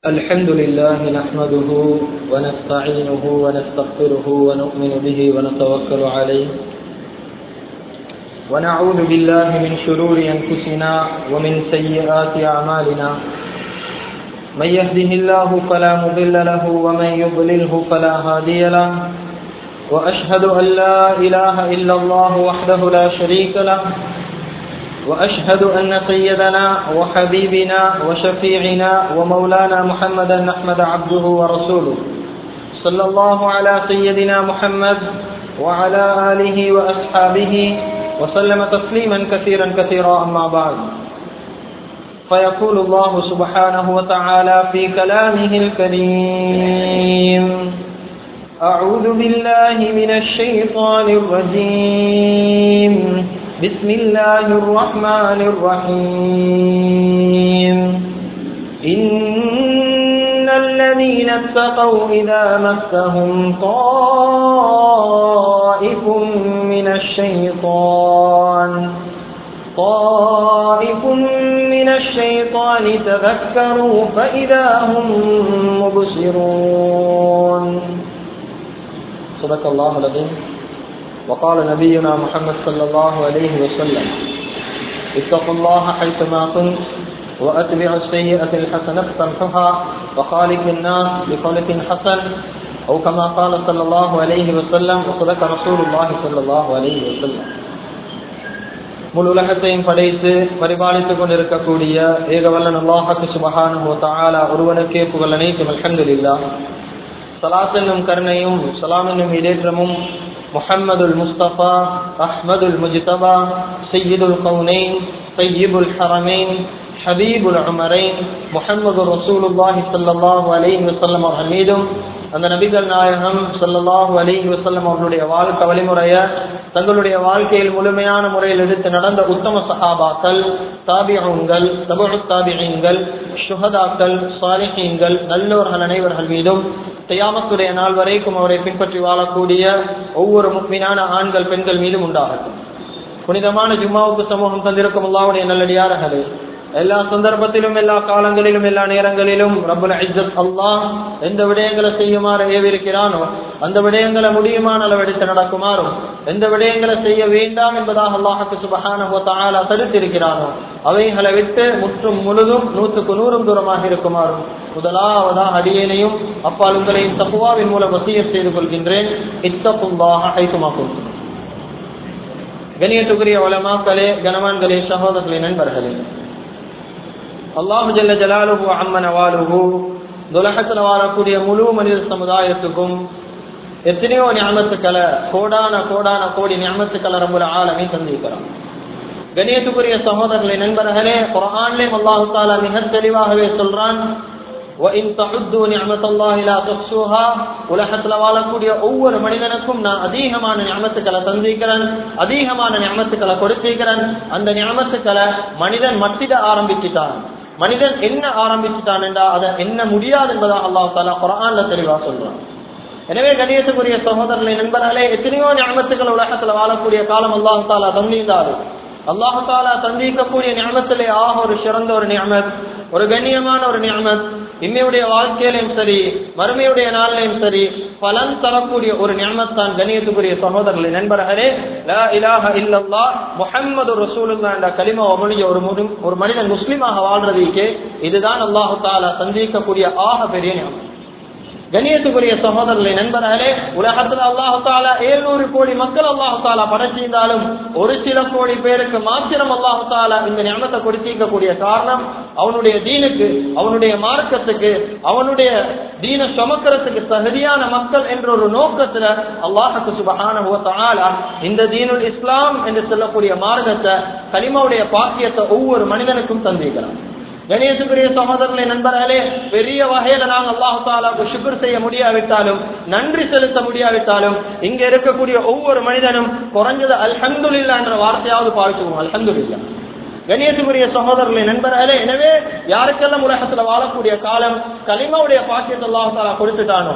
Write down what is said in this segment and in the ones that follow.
الحمد لله نحمده ونستعينه ونستغفره ونؤمن به ونتوكل عليه ونعوذ بالله من شرور أنفسنا ومن سيئات أعمالنا من يهده الله فلا مضل له ومن يضلله فلا هادي له وأشهد أن لا إله إلا الله وحده لا شريك له وأشهد أن سيدنا وحبيبنا وشفيعنا ومولانا محمدا أحمد عبده ورسوله صلى الله على سيدنا محمد وعلى آله وأصحابه وسلم تسليما كثيرا كثيرا أما بعد فيقول الله سبحانه وتعالى في كلامه الكريم أعوذ بالله من الشيطان الرجيم بسم الله الرحمن الرحيم إن الذين اتقوا إذا مسهم طائف من الشيطان تذكروا فإذا هم مبصرون صدق الله العظيم. وقال نبينا محمد صلى الله عليه وسلم اتقوا الله حيثما كنت وأتبعوا السيئة الحسنة تمحها وخالق الناس بخلق حسن أو كما قال صلى الله عليه وسلم وصدق رسول الله صلى الله عليه وسلم. முழு உலகத்தையும் படைத்து பரிபாலித்துக் கொண்டிருக்கக்கூடிய ஏகவல்லன் அல்லாஹ் சுப்ஹானஹு வ தஆலா ஒருவனுக்கே புகழ் அனைத்தும். அல்ஹம்துலில்லாஹ். ஸலாத் என்னும் கருணையும் ஸலாம் என்னும் இடேற்றமும் முஹம்மதுல் முஸ்தபா அஹ்மதுல் முஜ்தபா சய்யிதுல் கௌனைன் தய்யிபுல் ஹரமைன் ஹபீபுல் உமரைன் முஹம்மது ரசூலுல்லாஹி ஸல்லல்லாஹு அலைஹி வஸல்லம் அவர்கள் மீதும் அந்த நபிகள் நாயகம் ஸல்லல்லாஹு அலைஹி வஸல்லம் அவர்களுடைய வாழ்க்கை வழிமுறையை தங்களுடைய வாழ்க்கையில் முழுமையான முறையில் எடுத்து நடந்த உத்தம சஹாபாக்கள், தாபிஊன்கள், தபுஉத் தாபிஈன்கள், ஷுஹதாக்கள், சாலிஹீன்கள், நல்லோர்கள் அனைவர்கள் மீதும் கியாமத்துடைய நாள் வரைக்கும் அவரை பின்பற்றி வாழக்கூடிய ஒவ்வொரு முஃமினான ஆண்கள் பெண்கள் மீதும் உண்டாகட்டும். புனிதமான ஜும்மாவுக்கு சமூகம் தந்திருக்கும் அல்லாஹ்வுடைய நல்லடியார்களே, எல்லா சந்தர்ப்பத்திலும் எல்லா காலங்களிலும் எல்லா நேரங்களிலும் ரப்புல் இஸ்ஸத் அல்லாஹ் எந்த விடயங்களை செய்யுமாறு ஏவிருக்கிறானோ அந்த விடயங்களை முடியுமான அளவு எடுத்து நடக்குமாறும், எந்த விடயங்களை செய்ய வேண்டாம் என்பதாக அல்லாஹ் சுப்ஹானஹு வ தஆலா தடுத்திருக்கிறானோ அவைகளை விட்டு முற்றும் முழுதும் 100% தூரமாக இருக்குமாறும் முதலாவதாக அடியேனையும் அப்பால் உங்களையும் தக்வாவின் மூலம் வசியத் செய்து கொள்கின்றேன். இத்தகுல்லாஹ ஹைதுமா குன்தும். கண்ணியத்துக்குரிய உலமாக்களே, கனவான்களே, சகோதரர்களே, நண்பர்களே, அல்லாஹு ஜல்ல ஜலாலுஹு அம்ம நவாலுஹு துலஹத்துல வாழக்கூடிய முழு மனித சமுதாயத்துக்கும் எத்தனையோ நிஅமத்துக்களை, கோடான கோடி நிஅமத்துக்களை ரப்புல் ஆலமீன் தந்திருக்கிறான். கண்ணியத்துக்குரிய சகோதரர்களே, நண்பர்களே, குர்ஆனிலும் அல்லாஹ் தஆலா மிக தெளிவாகவே சொல்றான், وَإِن تَعُدُّوا نِعْمَةَ اللَّهِ لَا تُحْصُوهَا. உலகத்துல வாழக்கூடிய ஒவ்வொரு மனிதனுக்கும் நான் அதிகமான நிஅமத்துக்களை தந்திருக்கிறேன், அதிகமான நிஅமத்துக்களை கொடுத்திருக்கிறேன். அந்த நிஅமத்துக்களை மனிதன் மத்திட ஆரம்பிச்சுட்டான். மனிதன் என்ன ஆரம்பிச்சுட்டான் என்றா அதை என்ன முடியாது என்பதாக அல்லாஹ் தஆலா குர்ஆன்ல தெளிவா சொல்றான். எனவே கண்ணியத்துக்குரிய சகோதரர்களே, நண்பர்களே, எத்தனையோ நிஅமத்துக்கள் உலகத்துல வாழக்கூடிய காலம் அல்லாஹ் தஆலா தந்திருந்தாலும் அல்லாஹ் தஆலா தந்திருக்கக்கூடிய நிஅமத்திலே ஒரு சிறந்த ஒரு நிஅமத், ஒரு கண்ணியமான ஒரு நிஅமத், இன்னையுடைய வாழ்க்கையிலும் சரி மறுமையுடைய நாளிலும் சரி பலன் தரக்கூடிய ஒரு நிஅமத் தான் கண்ணியத்துக்குரிய சகோதரர்களே, நண்பர்களே, லா இலாஹ இல்லல்லாஹ் முஹம்மது ரசூலுல்லாஹ் என்ற கலிமா ஒரு மனிதன் முஸ்லிமாக வாழ்றதுக்கே இதுதான் அல்லாஹ் தஆலா தந்திருக்கக்கூடிய பெரிய நிஅமத். கண்ணியத்துக்குரிய சகோதரர்களே, நண்பர்களே, உலகத்தில் அல்லாஹ் தஆலா 700 கோடி மக்கள் அல்லாஹ் தஆலா படைச்சிருந்தாலும் ஒரு சில கோடி பேருக்கு மாத்திரம் அல்லாஹ் தஆலா இந்த நிஅமத்தை கொடுத்திருக்கக்கூடிய காரணம் அவனுடைய தீனுக்கு, அவனுடைய மார்க்கத்துக்கு, அவனுடைய தீன சுமக்கிறதுக்கு தகுதியான மக்கள் என்ற ஒரு நோக்கத்துல அல்லாஹ் சுப்ஹானஹு வ தஆலா இந்த தீனுல் இஸ்லாம் என்று சொல்லக்கூடிய மார்க்கத்தை, கலிமாவுடைய பாக்கியத்தை ஒவ்வொரு மனிதனுக்கும் தந்திருக்கிறான். கணேசுக்குரிய சகோதரர்களே, நண்பர்களே, பெரிய வகையில நாங்கள் அல்லாஹ் தஆலாவுக்கு ஷுக்ர் செய்ய முடியாவிட்டாலும், நன்றி செலுத்த முடியாவிட்டாலும், இங்க இருக்கக்கூடிய ஒவ்வொரு மனிதனும் குறைஞ்சது அல்ஹம்துலில்லாஹ் என்ற வார்த்தையாவது பாவிச்சுவோம். அல்ஹம்துலில்லாஹ். கணேசுக்குரிய சகோதரர்களே, நண்பர்களே, எனவே யாருக்கெல்லாம் உலகத்துல வாழக்கூடிய காலம் கலிமாவுடைய பாக்கியத்தை அல்லாஹ் தஆலா கொடுத்துட்டானோ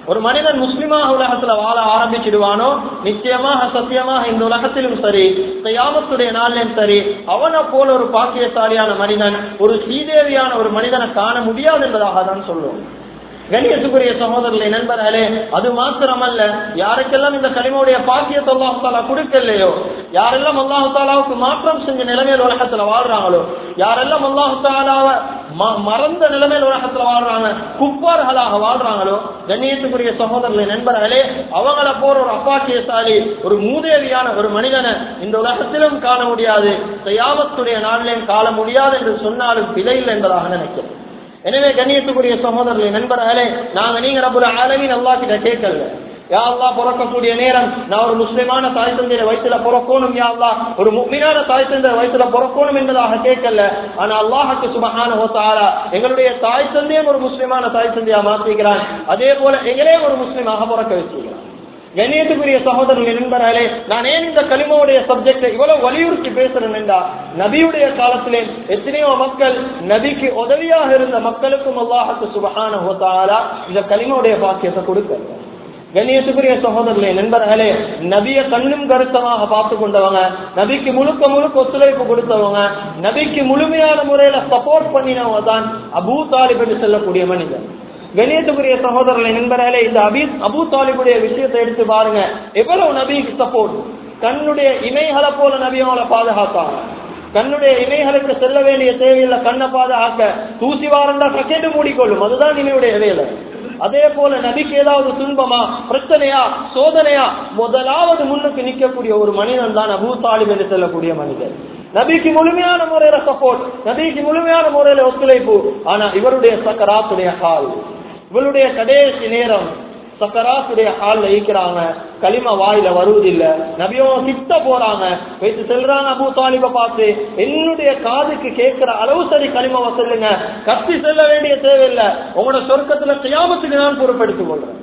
ஒரு மனிதன் முஸ்லிமாக உலகத்துல வாழ ஆரம்பிச்சிடுவானோ நிச்சயமாக சத்தியமாக இந்த உலகத்திலும் சரி கியாமத்துடைய நாளிலும் சரி அவனை போல ஒரு பாக்கியசாலியான மனிதன் ஒரு ஸ்ரீதேவியான ஒரு மனிதனை காண முடியாது என்பதாக தான் சொல்லுவோம். கண்ணியத்துக்குரிய சகோதரர்களே, நண்பர்களே, அது மாத்திரமல்ல, யாருக்கெல்லாம் இந்த கலிமாவுடைய பாக்கியத்தை அல்லாஹ் தஆலா கொடுக்கலையோ, யாரெல்லாம் அல்லாஹ் தஆலாவுக்கு மாற்றம் செஞ்ச நிலைமையில் உலகத்துல வாழ்றாங்களோ, யாரெல்லாம் அல்லாஹ் தஆலாவை மறந்த நிலைமையில் உலகத்துல வாழ்றாங்க, குப்பார்களாக வாழ்றாங்களோ, கண்ணியத்துக்குரிய சகோதரர்களே, நண்பர்களே, அவங்கள போற ஒரு அப்பாக்கியசாலி ஒரு மூதேவியான ஒரு மனிதனை இந்த உலகத்திலும் காண முடியாது, கியாமத்துடைய நாளிலும் காண முடியாது என்று சொன்னாலும் பிழை இல்லை என்பதாக நினைக்கிறேன். எனவே கண்ணியத்துக்குரிய சகோதரர்களே, நண்பர்களே, நாங்க நீங்க ரப்புல் ஆலமீன் அல்லாஹ் கிட்ட கேட்கல, யா அல்லாஹ் பிறக்கக்கூடிய நேரம் நான் ஒரு முஸ்லிமான தாய் தந்தைய வயிற்றுல பிறக்கணும், யா அல்லாஹ் ஒரு முஃமினான தாய் தந்தைய வயிற்றுல பிறக்கணும் என்பதாக கேட்கல. ஆனா அல்லாஹ்வுக்கு சுப்ஹானஹு வ தஆலா எங்களுடைய தாய் தந்தையும் ஒரு முஸ்லிமான தாய் தந்தையா மாத்திக்கிறான், அதே போல எங்களையும் ஒரு முஸ்லிமாக பிறக்க வச்சுக்கிறான். கண்ணியத்துக்குரிய சகோதரர்களே, நண்பர்களே, நான் ஏன் இந்த கலிமாவுடைய சப்ஜெக்டை இவ்வளவு வலியுறுத்தி பேசுறேன் என்றா, நபியுடைய காலத்திலே எத்தனையோ மக்கள் நபிக்கு உதவியாக இருந்த மக்களுக்கும் அல்லாஹ்வுக்கு சுப்ஹானஹு வ தஆலா இந்த கலிமாவுடைய பாக்கியத்தை கொடுக்கிறார். கண்ணியத்துக்குரிய சகோதரர்களே, நண்பர்களே, நபியை கண்ணும் கருத்தமாக பார்த்து கொண்டவங்க, நபிக்கு முழுக்க முழுக்க ஒத்துழைப்பு கொடுத்தவங்க, நபிக்கு முழுமையான முறையில சப்போர்ட் பண்ணினவங்க தான் அபூ தாலிப் என்று சொல்லக்கூடிய மனிதன். கண்ணியத்துக்குரிய சகோதரர்களை, நண்பர்களே, இந்த அபூ தாலிபுடைய விஷயத்தை எடுத்து பாருங்க, எவ்வளவு நபிக்கு சப்போர்ட். கண்ணுடைய இமைகளை போல நபி அவங்களை பாதுகாத்தாங்க. கண்ணுடைய இமைகளுக்கு செல்ல வேண்டிய தேவையில்லை, கண்ணை பாதுகாக்க தூசி வாரண்டா கக்கெட்டு மூடிக்கொள்ளும், அதுதான் இமையுடைய வேலை. அதே போல நபிக்கு ஏதாவது துன்பமா பிரச்சனையா சோதனையா முதலாவது முன்னுக்கு நிற்கக்கூடிய ஒரு மனிதன் தான் அபூ தாலிப் என்று சொல்லக்கூடிய மனிதன். நபிக்கு முழுமையான முறையில சப்போர்ட், நபிக்கு முழுமையான முறையில ஒத்துழைப்பு. ஆனா இவருடைய சக்கராத்துடைய ஹால், இவருடைய கடைசி நேரம் சக்கராத்துடைய ஹால்ல இருக்கிறாங்க, களிமா வாயில வருவதில்லை. நபியும் கிட்ட போறாங்க, வைத்து செல்றாங்க அபூ தாலிபை பார்த்து, என்னுடைய காதுக்கு கேட்கிற அளவு சரி களிமாவை சொல்லுங்க, கத்தி செல்ல வேண்டிய தேவையில்லை, உங்களோட சொர்க்கத்துல கியாமத்துக்கு நான் பொறுப்பெடுத்துக் கொள்றேன்,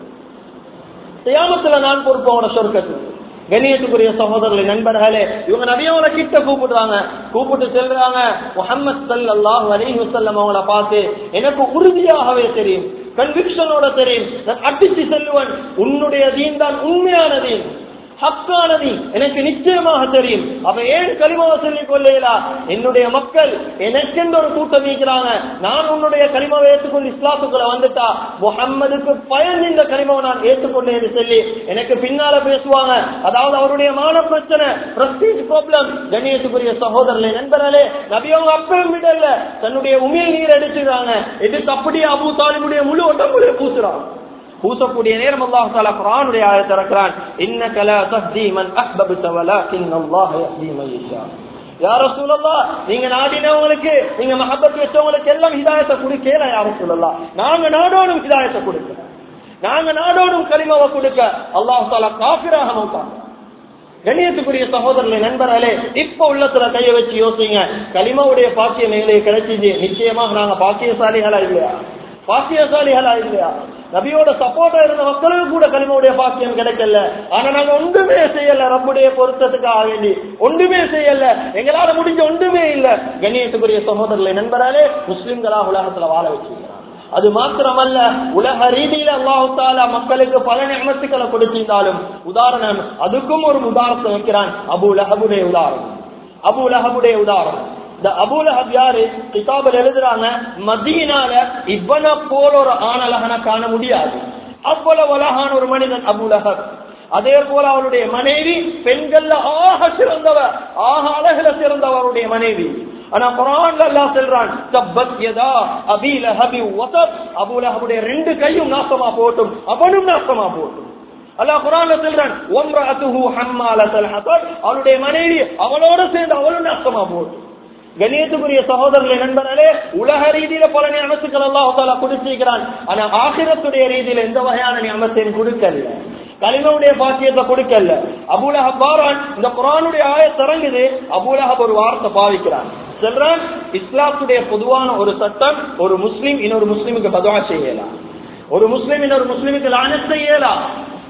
கியாமத்துல நான் பொறுப்பு உங்களோட சொர்க்கத்துக்கு. கண்ணியத்துக்குரிய சகோதரர்களே, நண்பர்களே, இவங்க நபியோட கிட்ட கூப்பிடுறாங்க, கூப்பிட்டு செல்றாங்க. முஹம்மது ஸல்லல்லாஹு அலைஹி வஸல்லம் அவங்கள பார்த்து, எனக்கு உறுதியாகவே தெரியும், கன்விக்ஷனோட தெரியும், நான் அடிச்சு செல்லுவன், உன்னுடைய தீன் தான் உண்மையான தீன், ஹக்கான தீன் எனக்கு நிச்சயமாக தெரியும். அப்ப ஏன் கலிமாவை சொல்லிக் கொள்ளலா? என்னுடைய மக்கள் எனக்கென்று ஒரு கூட்டம் இருக்கிறாங்க, நான் உன்னுடைய கலிமாவை ஏற்றுக்கொண்டு இஸ்லாத்துக்குள்ள வந்துட்டா முஹம்மதுக்கு பயந்து இந்த கலிமாவை நான் ஏற்றுக்கொண்டேன் சொல்லி எனக்கு பின்னால பேசுவாங்க. அதாவது அவருடைய மான பிரச்சனை, பிரஸ்டீஜ் ப்ராப்ளம். கண்ணியத்துக்குரிய சகோதரர்களே, நண்பர்களே, நபியவங்க அப்பவும் விடல, தன்னுடைய உமிழ் நீர் அடிச்சுறாங்க, எதுக்கு அப்படியே அபூ தாலிபுடைய முழு உடம்புல பூசுறாங்க. பூசக்கூடிய நேரம் அல்லாஹ் தஆலா குர்ஆனுடைய ஆயத்தை இறக்குறான், இன்னக லா தஹ்தி மன் அஹ்பப்த வலக்கின் அல்லாஹ் யஹ்தி மன் யஷா. யா ரசூலல்லாஹ், நீங்க நாடினவங்களுக்கு, நீங்க மஹப்பத் வச்சவங்களுக்கு எல்லாம் ஹிதாயத்தை கொடுக்கல. யா ரசூலல்லாஹ், நாங்க நாடோடும் ஹிதாயத்தை கொடுக்க, நாங்க நாடோடும் கலிமாவை கொடுக்க அல்லாஹ் தஆலா காஃபிராக மாட்டாங்க. கண்ணியத்துக்குரிய சகோதரர்களே, நண்பர்களே, இப்ப உள்ளத்துல கைய வச்சு யோசிங்க, கலிமாவுடைய பாக்கியம் எங்களுக்கு கிடைச்சிச்சு, நிச்சயமாக நாங்க பாக்கியசாலிகளா இல்லையா? பாக்கியசாலிகளா இல்லையா? நபியோட சப்போர்ட்டா இருந்த மக்களுக்கு கூட கலிமாவுடைய பாக்கியம் கிடைக்கல. ஆனா நாங்க ஒன்றுமே செய்யல, ரப்புடைய பொருத்தத்துக்காக வேண்டி ஒன்றுமே செய்யல, எங்களால முடிஞ்ச ஒன்றுமே இல்ல. கண்ணியத்துக்குரிய சகோதரர்களே, நண்பர்களே, முஸ்லிம்களாக உலகத்துல வாழ வச்சிருக்கிறார். அது மாத்திரமல்ல, உலக ரீதியில அல்லாஹ் தஆலா மக்களுக்கு பல நிஅமத்துக்களை கொடுத்திருந்தாலும், உதாரணம் அதுக்கும் ஒரு உதாரணத்தை வைக்கிறான், அபூ லஹபுடைய உதாரணம். அபூ லஹபுடைய உதாரணம், இந்த அபூ லஹப் யாரு? கிதாபில் எழுதுறாங்க, மதீனால இவனை போல ஒரு ஆணழகனை காண முடியாது, அவ்வளவு அழகான ஒரு மனிதன் அபூ லஹப். அதே போல அவருடைய மனைவி பெண்கள்ல ஆக சிறந்தவர், ஆக அழகுல சிறந்தவருடைய மனைவி. ஆனா குர்ஆன்ல அல்லாஹ் சொல்றான், தப்பத் யதா அபீ லஹபி வதப், அபூ லஹபுடைய ரெண்டு கையும் நாசமா போட்டும், அவனும் நாசமா போட்டும். அல்லாஹ் குர்ஆன்ல சொல்றான், வம்ரஅத்துஹு ஹம்மாலத்துல் ஹதப், அவருடைய மனைவி அவளோட சேர்ந்து அவளும் நாசமா போட்டும். கண்ணியத்துக்குரிய சகோதரர்களே, நண்பர்களே, உலக ரீதியில பல நிஅமத்துக்கள் அல்லாஹ் தஆலா கொடுத்திருக்கிறான். ஆனா ஆகிரத்துடைய ரீதியில எந்த வகையான நிஅமத்தையும் கொடுக்கல, கலிமாவுடைய பாக்கியத்தை கொடுக்கல. அபூ லஹப் பாரான், இந்த குர்ஆனுடைய ஆயத் இறங்குது, அபூ லஹப் ஒரு வார்த்தை பாவிக்கிறான், சொல்றான், இஸ்லாத்துடைய பொதுவான ஒரு சட்டம், ஒரு முஸ்லிம் இன்னொரு முஸ்லிமுக்கு பதுஆ செய்யலாம், ஒரு முஸ்லிம் இன்னொரு முஸ்லிமுக்கு லானத் செய்யலாம்.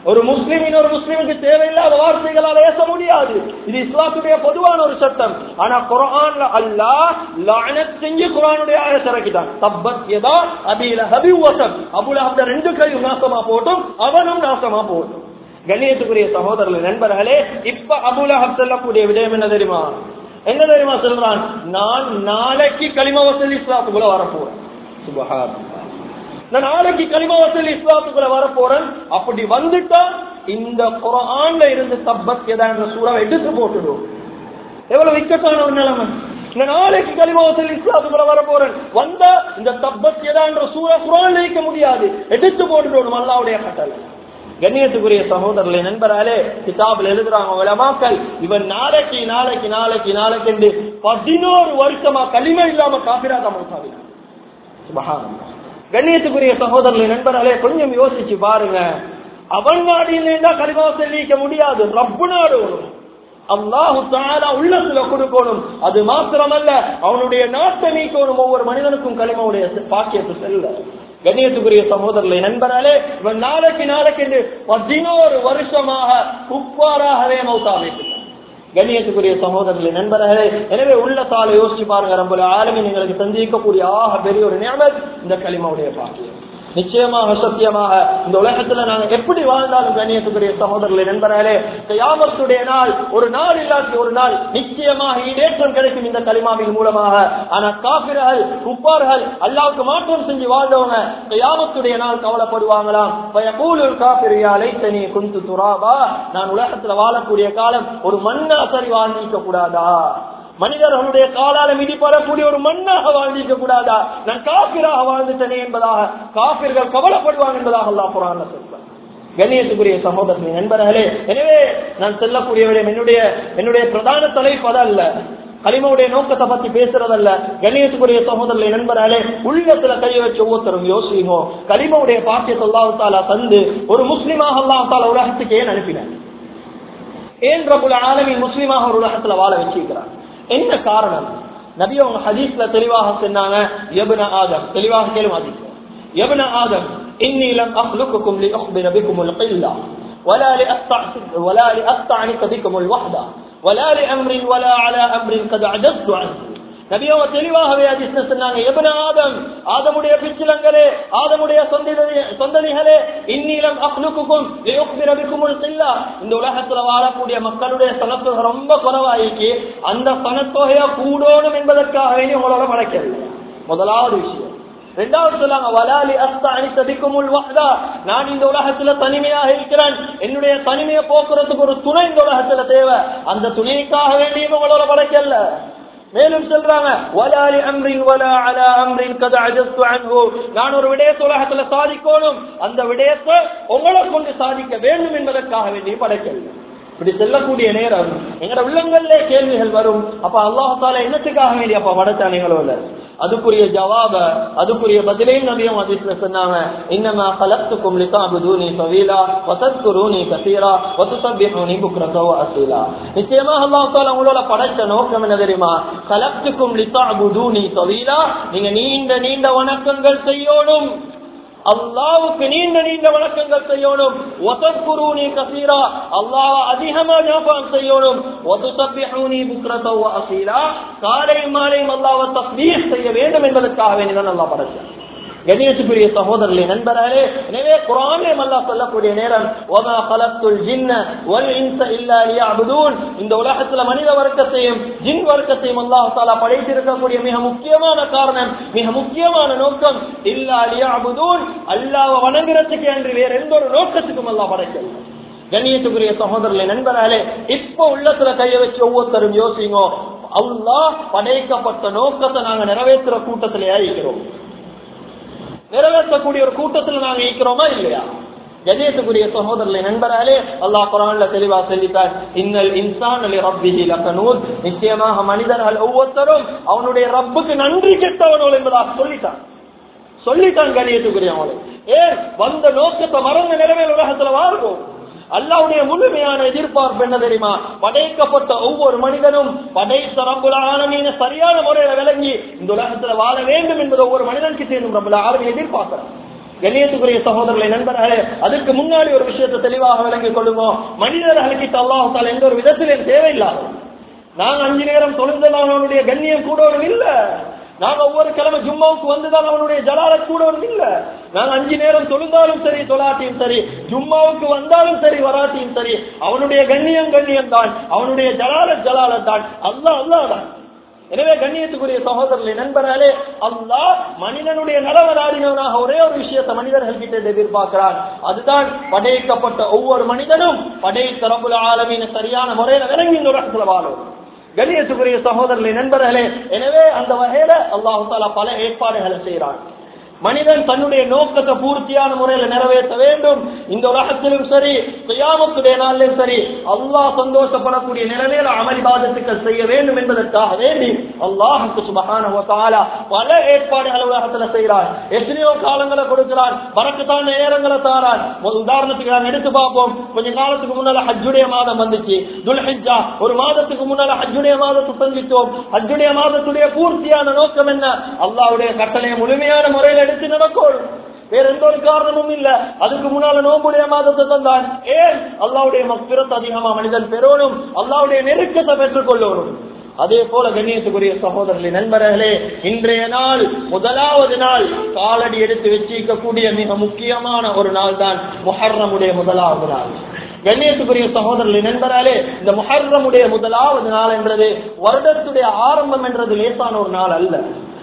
ஒரு முஸ்லிம் இன்னொரு முஸ்லிமுக்கு தேவையில்லாத வார்த்தைகளால் ஏச முடியாது. இது இஸ்லாத்துடைய பொதுவான ஒரு சட்டம். ஆனா குர்ஆன்ல அல்லாஹ் லஅனத் செஞ்சு குர்ஆனுடைய ஆயத்தை இறக்கிட்டான். தப்பத் யதா அபீ லஹபி வஸப், அபூ லஹப் ரெண்டு கையும் நாசமா போட்டும் அவனும் நாசமா போட்டும். கண்ணியத்துக்குரிய சகோதரர்களே, நண்பர்களே, இப்ப அபூ லஹப் சொல்லக்கூடிய விடயம் என்ன தெரியுமா? என்ன தெரியுமா சொல்றான்? நான் நாளைக்கு கலிமா வசல் இஸ்லாத்துக்குள்ள வரப்போறேன். சுப்ஹானல்லாஹ், நான் நாளைக்கு கலிமா வசல் இஸ்லாத்துக்குள்ள வரப்போறேன். அப்படி வந்துட்டா இந்த குர்ஆன்ல இருந்து தப்பத் யதா என்ற சூறாவை எடுத்து போட்டுடும். எவ்வளவு இக்கட்டான ஒரு நிலைமை. நான் நாளைக்கு கலிமா வசல் இஸ்லாத்துக்குள்ள வரப்போறேன், வந்தா இந்த தப்பத் யதா என்ற சூறா குர்ஆன்ல வைக்க முடியாது, எடுத்து போட்டுடும். அல்லாஹ்வுடைய கட்டளை. கண்ணியத்துக்குரிய சகோதரர்களே, நண்பர்களே, கிதாபில் எழுதுறாங்க உலமாக்கள், இவன் நாளைக்கு நாளைக்கு நாளைக்கு நாளைக்கு என்று 11 வருஷமா கலிமா இல்லாம காபிராக மௌத்தாவினான். சுப்ஹானல்லாஹ். கண்ணியத்துக்குரிய சகோதரர்களே, நண்பர்களே, கொஞ்சம் யோசிச்சு பாருங்க. அவன் நாடினா கலிமா சொல்லிக்க முடியாது, ரப்பு நாடணும். அல்லாஹ் தஆலா உள்ளத்துல கொடுக்கணும். அது மாத்திரமல்ல, அவனுடைய நாட்டை நீக்கணும். ஒவ்வொரு மனிதனுக்கும் கலிமாவுடைய பாக்கியத்தை செல்ல. கண்ணியத்துக்குரிய சகோதரர்களே, நண்பர்களே, இவன் நாளைக்கு நாளைக்கு என்று 11 வருஷமாக குஃபாராகவே மௌத்தாவிட்டான். கண்ணியத்துக்குரிய சகோதரர்களே, நண்பர்களே, எனவே உள்ளத்தால யோசிச்சு பாருங்க. ரப்பல் ஆலமீன் எங்களுக்கு சந்திக்கக்கூடிய ஆக பெரிய ஒரு நிஅமத் இந்த கலிமாவுடைய பாக்கியம். நிச்சயமாக சத்தியமாக இந்த உலகத்துல நாங்க எப்படி வாழ்ந்தாலும் கண்ணியத்துக்குரிய சகோதரர்களே, நண்பர்களே, கியாமத்துடைய நாள் ஒரு நாள் இல்லாத ஒரு நாள் நிச்சயமாக ஈடேற்றம் கிடைக்கும் இந்த கலிமாவின் மூலமாக. ஆனா காபிர்கள், குஃபார்கள், அல்லாஹ்வுக்கு மாற்றம் செஞ்சு வாழ்ந்தவங்க கியாமத்துடைய நாள் கவலைப்படுவாங்களாம். ஃபயகூலுல் காஃபிரு யா லைத்தனி குன்து துராபா, நான் உலகத்துல வாழக்கூடிய காலம் ஒரு மண்ணா சரி வாழ்ந்திக்க கூடாதா, மனிதர்களுடைய காலால மிதிப்படக்கூடிய ஒரு மண்ணாக வாழ்ந்திக்க கூடாதா, நான் காபிராக வாழ்ந்துட்டனே என்பதாக காபிர்கள் கவலைப்படுவாங்க என்பதாக அல்லாஹ் குர்ஆன்ல சொல்றார். கண்ணியத்துக்குரிய சகோதரர்களே, நண்பர்களே, எனவே நான் சொல்லக்கூடிய என்னுடைய பிரதான தலைப்பு அதல்ல, கலிமாவுடைய நோக்கத்தை பத்தி பேசுறதல்ல. கண்ணியத்துக்குரிய சகோதரர்களே, நண்பர்களே, உள்ளத்துல கையை வச்சு ஒவ்வொருத்தரும் யோசிங்க. கலிமாவுடைய பாக்கியத்தை அல்லாஹ் தஆலா தந்து ஒரு முஸ்லிமாக அல்லாஹ் தஆலா உலகத்துக்கு ஏன் அனுப்பினார்? ஏன் ரப்புல் ஆலமீன் முஸ்லிமாக ஒரு உலகத்துல வாழ வச்சிருக்கிறார்? என்ன காரணம்? நபி அவங்க ஹதீஸ்ல தெளிவாக சொன்னாங்க, யப்ன ஆதம், தெளிவாக கேளுங்க ஹதீஸ், யப்ன ஆதம் இன்னி லம் அக்லுகுக்கும் லிஅக்பிர பிகுமுல் கில்லா வலா லிஅஸ்தஅனிக பிகுமுல் வஹ்தா வலா லிஅம்ரின் வலா அலா அம்ரின் கத் அஜஸ்து அன்ஹு. நபி அவங்க தெளிவாகவே ஹதீஸ்ல சொன்னாங்க, யப்ன ஆதம், ஆதமுடைய பிச்சிலங்களே, ஆதமுடைய சொந்தனிகளே, இன்னி லம் அக்லுகுக்கும் லிஅக்பிர பிகுமுல் கில்லா, இந்த உலகத்துல வாழக்கூடிய மக்களுடைய சனத்தொகை ரொம்ப குறைவாயிக்கு, அந்த சனத்தொகையை கூடணும் என்பதற்காக வேண்டி உங்களோட படைக்கவில்லை. முதலாவது விஷயம். இரண்டாவது சொல்லாங்க, வலாலி அஸ்தஅனிக பிகுமுல் வஹ்தா, நான் இந்த உலகத்துல தனிமையாக இருக்கிறேன், என்னுடைய தனிமையை போக்குறதுக்கு ஒரு துணை இந்த உலகத்துல தேவை, அந்த துணைக்காக வேண்டி உங்களோட படைக்கல. மேலும் சொல்றாங்க, வலாலி அம்ரின் வலா அலா அம்ரின் கத் அஜஸ்து அன்ஹு, நான் ஒரு விடயத்தை உலகத்துல சாதிக்கணும், அந்த விடயத்தை உங்களை கொண்டு சாதிக்க வேண்டும் என்பதற்காக வேண்டி படைக்கல. இப்படி செல்லக்கூடிய நேரம் எங்கட உள்ளங்களிலே கேள்விகள் வரும். அப்ப அல்லாஹ் தஆலா என்னத்துக்காக வேண்டி அப்ப படைச்சானீங்களோ இல்ல, அதுக்குரிய ஜவாப, அதுக்குரிய பதிலையும் நபியும் ஹதீஸ்ல சொன்னாங்க, இன்னமா خلقتكم لتعبدوني طويلا وتذكروني كثيرا وتسبحوني بكرة وأصيلا. நிச்சயமாக அல்லாஹ் தஆலா உங்களோட படைச்ச நோக்கம் என்ன தெரியுமா? خلقتكم لتعبدوني طويلا, நீங்க நீண்ட நீண்ட வணக்கங்கள் செய்யணும், அல்லாஹ்வுக்கு நீண்ட நீண்ட வணக்கங்கள் செய்யணும், வதக்குரூனி கஸீரா, அல்லாஹ் அதிகமா ஞாபகம் செய்யணும், வதுஸப்பிஹூனி புக்ரத வ அஸீலா, காலை மாலை அல்லாஹ்வை தஸ்பீஹ் செய்ய வேண்டும் என்பதற்காக வேண்டி தான் அல்லாஹ் படைச்சான். கண்ணியத்துக்குரிய சகோதரர்களே, நண்பர்களே, எனவே குர்ஆனிலே அல்லாஹ் சொல்லக்கூடிய நேரம், வமா خلقtul ஜின்ன வல் இன்ஸ இல்லா லியஅபுதூன், இந்த உலகத்துல மனித வர்க்கத்தையும் ஜின் வர்க்கத்தையும் அல்லாஹ் தஆலா படைத்திருக்கக்கூடிய மிக முக்கியமான காரணம், மிக முக்கியமான நோக்கம், இல்லா லியஅபுதூன், அல்லாஹ்வை வணங்குறதுக்கு என்று வேற எந்த ஒரு நோக்கத்துக்கும் அல்லாஹ் படைக்கல. கண்ணியத்துக்குரிய சகோதரர்களே, நண்பர்களே, இப்ப உள்ளத்துல கைய வச்சு ஒவ்வொருத்தரும் யோசிங்க, அல்லாஹ் படைக்கப்பட்ட நோக்கத்தை நாங்க நிறைவேற்றுற கூட்டத்திலேயே இருக்கிறோம், நிறைவேற்றக்கூடிய ஒரு கூட்டத்தில் நாங்க இருக்கிறோமா இல்லையா? கண்ணியத்துக்குரிய சகோதரர்களே, நண்பர்களே, அல்லாஹ் குர்ஆன்ல தெளிவா சொல்லிட்டார், இன்னல் இன்சான லிரப்பிஹி லகனூத், நிச்சயமாக மனிதர்கள் ஒவ்வொருத்தரும் அவனுடைய ரப்புக்கு நன்றி கெட்டவர்கள் என்பதாக சொல்லிட்டான். கண்ணியத்துக்குரியவங்களே, ஏன் வந்த நோக்கத்தை மறந்த நிலைமையில் உலகத்துல வாழ்வோம். அல்லாஹ்வுடைய முழுமையான எதிர்பார்ப்பு என்ன தெரியுமா? படைக்கப்பட்ட ஒவ்வொரு மனிதனும் படைத்த ரப்புல் ஆலமீன் சரியான முறையில விளங்கி இந்த உலகத்துல வாழ வேண்டும் என்பது ஒவ்வொரு மனிதனுக்கு சேர்ந்து ரப்புல் ஆலமீன் எதிர்பார்க்கிறார். கண்ணியத்துக்குரிய சகோதரர்களை நண்பர்களே, அதுக்கு முன்னாடி ஒரு விஷயத்தை தெளிவாக விளங்கிக் கொள்ளுவோம். மனிதர்களுக்கு அல்லாஹ் தஆலா எந்த ஒரு விதத்திலும் தேவையில்லாத, நாங்க 5 நேரம் தொழுந்ததான் அவனுடைய கண்ணியம் கூடவும் இல்ல, நாங்க ஒவ்வொரு கிழமை ஜும்மாவுக்கு வந்துதான் அவனுடைய ஜலாலத் கூடவும் இல்ல, நாங்க 5 நேரம் தொழுந்தாலும் சரி தொழாட்டியும் சரி, ஜும்மாவுக்கு வந்தாலும் சரி வராட்டியும் சரி, அவனுடைய கண்ணியம் தான், அவனுடைய ஜலாலத் தான், அல்லாஹ் தான். எனவே கண்ணியத்துக்குரிய சகோதரர்களே நண்பர்களே, அல்லாஹ் மனிதனுடைய நலவ நாடினவனாக ஒரே ஒரு விஷயத்தை மனிதர்கள் கிட்ட எதிர்பார்க்கிறான். அதுதான் படைக்கப்பட்ட ஒவ்வொரு மனிதனும் படைத்த ரப்புல் ஆலமீன் சரியான முறையில விளங்கி இந்த உலகத்துல வாழும். கண்ணியத்துக்குரிய சகோதரர்களே நண்பர்களே, எனவே அந்த வகையில அல்லாஹ் தஆலா பல ஏற்பாடுகளை செய்யறான். மனிதன் தன்னுடைய நோக்கத்தை பூர்த்தியான முறையில நிறைவேற்ற வேண்டும். இந்த உலகத்திலும் சரி கியாமத்துடைய நாளிலும் சரி அல்லாஹ் சந்தோஷப்படக்கூடிய நிலையில அமல் இபாதத்துக்கள் செய்ய வேண்டும் என்பதற்காக வேண்டி அல்லாஹ் சுப்ஹானஹு வ தஆலா பல ஏற்பாடுகளை உலகத்துல செய்கிறார். எத்தனையோ காலங்களை கொடுக்கிறார், பரக்கத்தான நேரங்களை தாரான். உதாரணத்துக்கு நாம் எடுத்து பார்ப்போம். கொஞ்ச காலத்துக்கு முன்னால ஹஜ்ஜுடைய மாதம் வந்துச்சு, துல்ஹிஜ்ஜா. ஒரு மாதத்துக்கு முன்னால ஹஜ்ஜுடைய மாதத்தை சந்தித்தோம். ஹஜ்ஜுடைய மாதத்துடைய பூர்த்தியான நோக்கம் என்ன? அல்லாஹ்வுடைய கட்டளையை முழுமையான முறையில் நடக்கும், வேற எந்த ஒரு காரணமும் இல்ல. அதுக்கு முன்னால நோம்புடைய மாதத்தை தந்தான். ஏன்? அல்லாஹ்வுடைய மக்ஃபிரத் அதிகமா மனிதன் பெறணும், அல்லாஹ்வுடைய நெருக்கத்தை பெற்றுக் கொள்ளணும். அதே போல கண்ணியத்துக்குரிய சகோதரர்களே நண்பர்களே, இன்றைய நாள் முதலாவது நாள் காலடி எடுத்து வச்சிருக்கக்கூடிய மிக முக்கியமான ஒரு நாள் தான் முஹர்ரமுடைய முதலாவது நாள். கண்ணியத்துக்குரிய சகோதரர்களே நண்பர்களே, இந்த முஹர்ரமுடைய முதலாவது நாள் என்றது வருடத்துடைய ஆரம்பம் என்றது லேசான ஒரு நாள் அல்ல,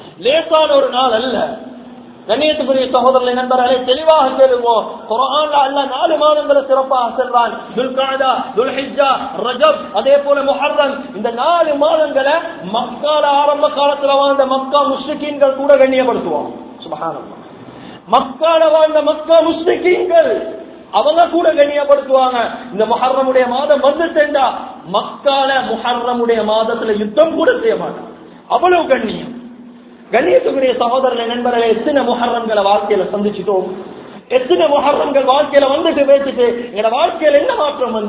லேசான ஒரு நாள் அல்ல. கண்ணியத்துக்குரிய சகோதரர்களை நண்பர்களே, தெளிவாக கேளுவோம். குர்ஆன்ல அல்லாஹ் 4 மாதங்களை சிறப்பாக சொல்றான். துல்காதா, துல்ஹிஜ்ஜா, ரஜப், அதே போல முஹர்ரம். இந்த 4 மாதங்களை மக்கால ஆரம்ப காலத்துல வாழ்ந்த மக்கா முஸ்லிக்கீன்கள் கூட கண்ணியப்படுத்துவாங்க. சுப்ஹானல்லாஹ். மக்கால வாழ்ந்த மக்கா முஸ்லிக்கீன்கள் அவங்க கூட கண்ணியப்படுத்துவாங்க. இந்த முஹர்ரமுடைய மாதம் வந்துட்டா மக்கால முஹர்ரமுடைய மாதத்துல யுத்தம் கூட செய்ய மாட்டாங்க, அவ்வளவு கண்ணியம். கண்ணியத்துக்குரிய சகோதரர்களை நண்பர்களை, எத்தனை முஹர்ரம்களை வாழ்க்கையில சந்திச்சுட்டோம், எத்தனை முஹர்ரம்கள் வாழ்க்கையில வந்துட்டு பேசிட்டு எங்க வாழ்க்கையில என்ன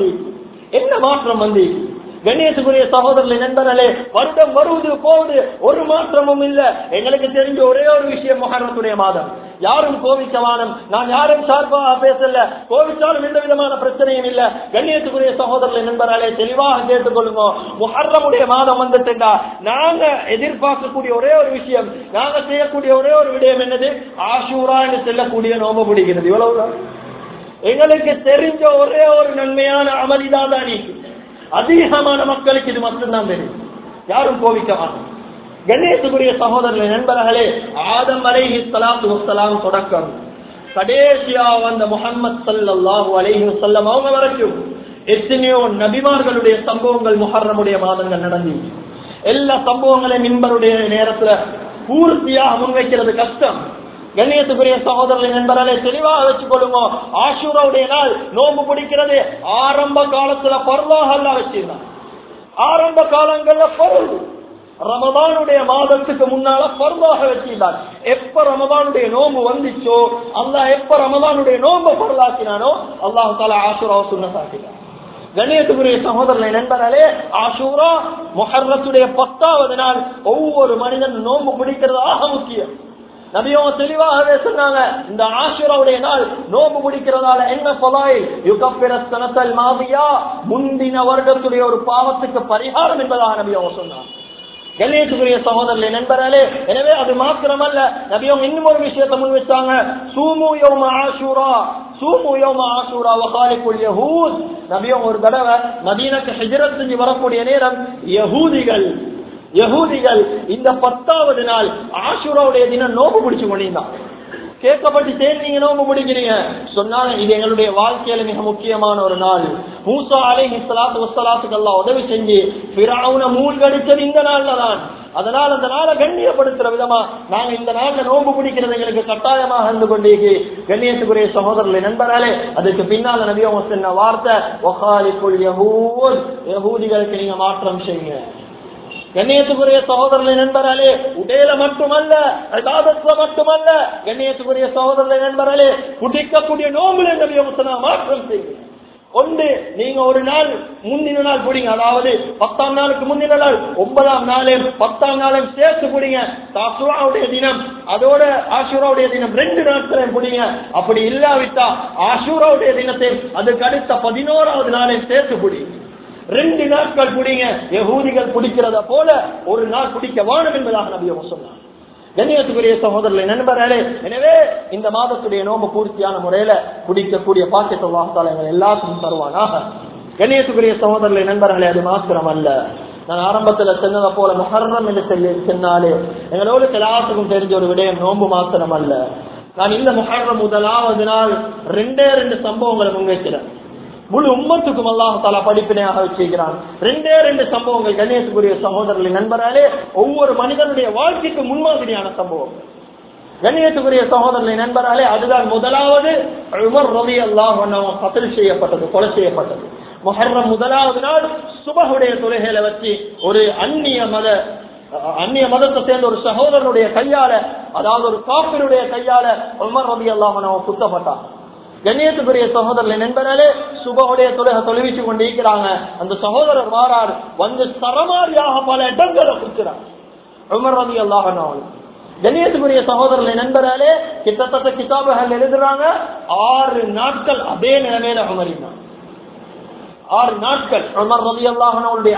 மாற்றம் வந்து கண்ணியத்துக்குரிய சகோதரர்களை நண்பர்களே, வருடம் வருவது போகுது, ஒரு மாற்றமும் இல்ல. எங்களுக்கு தெரிஞ்ச ஒரே ஒரு விஷயம் முஹர்ரத்துடைய மாதம். யாரும் கோவிக்கவானம், நான் யாரும் சார்பாக பேசல, கோவிச்சாலும் எந்த விதமான பிரச்சனையும் இல்ல. கண்ணியத்துக்குரிய சகோதரர்களை நண்பர்களே, தெளிவாக கேட்டுக்கொள்ளுங்க. முஹர்ரமுடைய மாதம் வந்துட்டா நாங்க எதிர்பார்க்கக்கூடிய ஒரே ஒரு விஷயம், நாங்க செய்யக்கூடிய ஒரே ஒரு விடயம் என்னது? ஆஷூரா என்று செல்லக்கூடிய நோம்பு பிடிக்கிறது. இவ்வளவுதான் எங்களுக்கு தெரிஞ்ச ஒரே ஒரு நன்மையான அமளிதான் தான். அதிகமான மக்களுக்கு இது மட்டும்தான் தெரியும், யாரும் கோவிக்க மாட்டோம். கணேசுக்குரிய சகோதரர்களே நண்பர்களே, ஆதம் அலைஹிஸ்ஸலாத்து வஸ்ஸலாம் தொடக்கம் கடைசியா வந்த முஹம்மது ஸல்லல்லாஹு அலைஹி வஸல்லம் அவங்க வரைக்கும் எத்தனையோ நபிமார்களுடைய சம்பவங்கள் முஹர்ரமுடைய மாதங்கள் நடந்துச்சு. எல்லா சம்பவங்களையும் மின்பருடைய நேரத்துல பூர்த்தியாக முன்வைக்கிறது கஷ்டம். கண்ணியத்துக்குரிய சகோதரர்களை நண்பர்களே, தெளிவாக வச்சுக் கொள்ளுங்க. ஆஷூராவுடைய நாள் நோம்பு பிடிக்கிறது ஆரம்ப காலத்துல பர்வாக அல்ல வச்சிருந்தான். ஆரம்ப காலங்கள்ல பருள் ரமதானுடைய மாதத்துக்கு முன்னால பர்வாக வச்சிருந்தான். எப்ப ரமதானுடைய நோம்பு வந்துச்சோ, அல்லாஹ் எப்ப ரமதானுடைய நோம்பு பரலாக்கினானோ அல்லாஹ் தஆலா ஆஷூராவை சுன்னத்தாக்கினான். கண்ணியத்துக்குரிய சகோதரர்களை நண்பர்களே, ஆஷூரா முஹர்ரத்துடைய 10வது நாள். ஒவ்வொரு மனிதன் நோம்பு பிடிக்கிறது ஆக முக்கியம். நபியவங்க தெளிவாகவே சொன்னாங்க, இந்த ஆஷூராவுடைய நாள் நோம்பு பிடிக்கிறதால என்ன ஃபலாயில்? யுகஃபிரஸ் ஸனத்தல் மாதியா, முந்தின வருடத்துடைய ஒரு பாவத்துக்கு பரிகாரம் என்பதாக நபியவங்க சொன்னாங்க. கண்ணியத்துக்குரிய சகோதரர்களே நண்பர்களே, எனவே அது மாத்திரமல்ல, நபியவங்க இன்னும் ஒரு விஷயத்தை முன் வச்சாங்க. சூமு யௌம ஆஷூரா, சூமு யௌம ஆஷூரா வகாலிகுல் யஹூத். நபியவங்க ஒரு தடவை மதீனாக்கு ஹிஜ்ரத் செஞ்சு வரக்கூடிய நேரம் யஹூதிகள் இந்த 10வது நாள் ஆஷூராவுடைய தினம் நோம்பு பிடிச்சு கொண்டிருந்தான். கேட்கப்பட்டு சரி நீங்க நோம்பு பிடிக்கிறீங்க சொன்னாங்க, இது எங்களுடைய வாழ்க்கையில மிக முக்கியமான ஒரு நாள். மூசா அலைஹிஸ்ஸலாத்து வஸ்ஸலாத்துக்கு அல்லாஹ் உதவி செஞ்சு ஃபிரௌனை மூழ்கடிச்சது இந்த நாள்ல தான். அதனால அந்த நாளை கண்ணியப்படுத்துற விதமா நாங்க இந்த நாள்ல நோம்பு பிடிக்கிறது எங்களுக்கு கட்டாயமாக இருந்து கொண்டே. கண்ணியத்துக்குரிய சகோதரர்களே நண்பர்களே, அதுக்கு பின்னால நபி அவங்க சொன்ன வார்த்தை வகாலிகுல் யஹூத், யஹூதிகளுக்கு நீங்க மாற்றம் செய்யுங்க. கண்ணியத்துக்குரிய சகோதரர்களை நண்பர்களே, உடையில மட்டுமல்ல, இபாதத்துல மட்டுமல்ல, கண்ணியத்துக்குரிய சகோதரர்களை நண்பர்களே, குடிக்கக்கூடிய நோம்புல நபி அவங்க சொன்ன மாற்றம் செய்யுங்க. ஒன்று நீங்க ஒரு நாள் முந்தின நாள் பிடிங்க, அதாவது 10ஆம் நாளுக்கு முந்தின நாள் 9ஆம் நாளையும் 10ஆம் நாளையும் சேர்த்து பிடிங்க. தாசுராவுடைய தினம் அதோட ஆஷூராவுடைய தினம் 2 நாட்களையும் பிடிங்க. அப்படி இல்லாவிட்டா ஆஷூராவுடைய தினத்தை அதுக்கு அடுத்த 11ஆவது நாளையும் சேர்த்து பிடிங்க. 2 நாட்கள் பிடிங்க. யஹூதிகள் பிடிக்கிறத போல ஒரு நாள் பிடிக்க வேணும் என்பதாக நபி அவங்க சொன்னார். கண்ணியத்துக்குரிய சகோதரர்களே, நண்பர்களே, எனவே இந்த மாதத்துடைய நோன்பு பூர்த்தியான முறையில பிடிக்கக்கூடிய பாக்கியத்தை அல்லாஹ் தஆலா எங்கள் எல்லாருக்கும் தருவானாக. கண்ணியத்துக்குரிய சகோதரர்களே, நண்பர்களே, அது மாத்திரம் அல்ல. நான் ஆரம்பத்துல சொன்னதை போல முஹர்ரம் என்று சொன்னாலே எங்களோடு எல்லாத்துக்கும் தெரிஞ்ச ஒரு விடயம் நோன்பு மாத்திரம் அல்ல. நான் இந்த முஹர்ரம் முதலாவது நாள் 2 சம்பவங்களை முன்வைக்கிறேன். முழு உம்மத்துக்கும் அல்லாஹ் தஆலா படிப்பினையாக வச்சிருக்கிறான். 2 சம்பவங்கள் கண்ணியத்துக்குரிய சகோதரர்களே, நண்பர்களே, ஒவ்வொரு மனிதனுடைய வாழ்க்கைக்கு முன்மாதிரியான சம்பவம். கண்ணியத்துக்குரிய சகோதரர்களே, நண்பர்களே, அதுதான் முதலாவது உமர் ரலியல்லாஹு அன்ஹு கத்ல் செய்யப்பட்டது, கொலை செய்யப்பட்டது. முஹர்ரம் முதலாவது நாள் சுபஹுடைய தொழுகையில வச்சு ஒரு அந்நிய மதத்தை சேர்ந்த ஒரு சகோதரனுடைய கையால, அதாவது ஒரு காஃபிருடைய கையால உமர் ரலியல்லாஹு அன்ஹு குத்தப்பட்டார். கண்ணியத்துக்குரிய சகோதரர்களே, நண்பர்களே, சுபஹுடைய தொழுகை தொழுவிச்சு கொண்டிருக்கிறாங்க. அந்த சகோதரர் வாரார், வந்து சரமாரியாக பல இடங்களை குத்துறார் உமர் ரலியல்லாஹு அன்ஹு. கண்ணியத்துக்குரிய சகோதரர்களே, நண்பர்களே, கிட்டத்தட்ட கிதாபுகள் எழுதுறாங்க 6 நாட்கள் அதே நிலைமையில உமரினார். 6 நாட்கள் உமர் ரலியல்லாஹு அன்ஹுடைய